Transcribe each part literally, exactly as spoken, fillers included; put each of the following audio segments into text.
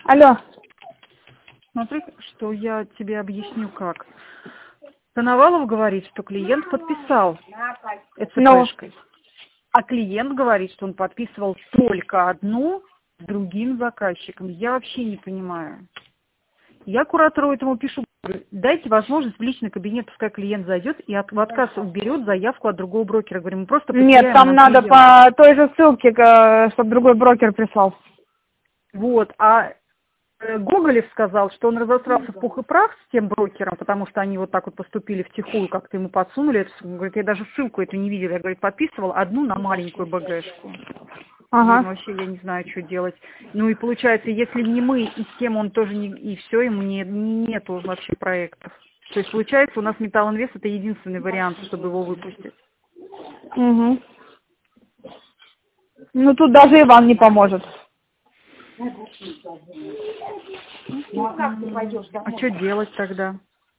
Алло. Смотри, что я тебе объясню как. Коновалов говорит, что клиент подписал ЭЦПшкой, no. а клиент говорит, что он подписывал только одну с другим заказчиком. Я вообще не понимаю. Я куратору этому пишу, дайте возможность в личный кабинет, пускай клиент зайдет и от, в отказ уберет заявку от другого брокера. Говорим, мы просто Нет, там надо клиента. По той же ссылке, чтобы другой брокер прислал. Вот, а Гоголев сказал, что он разосрался в пух и прах с тем брокером, потому что они вот так вот поступили втихую, как-то ему подсунули. Он говорит, я даже ссылку эту не видела. Я, говорит, подписывал одну на маленькую БГшку. Ага. Ну, вообще я не знаю, что делать. Ну и получается, если не мы, и с тем он тоже не... И все, ему не, нету вообще проектов. То есть получается, у нас Металлинвест это единственный вариант, чтобы его выпустить. Угу. Ну тут даже Иван не поможет. Ну, как ты пойдешь? А что делать тогда?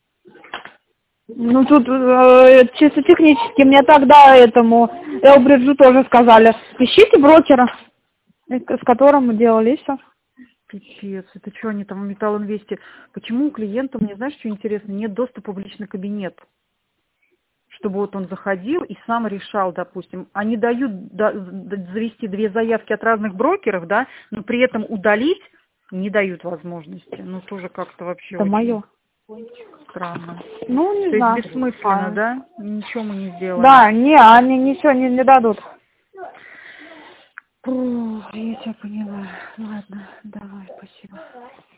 Ну тут э, чисто технически мне тогда этому Элбриджу тоже сказали, ищите брокера, с которым мы делали, и все. Пипец, это что они там в Металлинвесте? Почему у клиента, мне знаешь, что интересно, нет доступа в личный кабинет? Чтобы вот он заходил и сам решал, допустим. Они дают да, завести две заявки от разных брокеров, да, но при этом удалить не дают возможности. Ну, тоже как-то вообще это очень мое. Странно. Ну, не То знаю. есть бессмысленно, а... да? Ничего мы не сделаем. Да, не, они ничего не, не дадут. О, я тебя поняла. Ладно, давай, спасибо.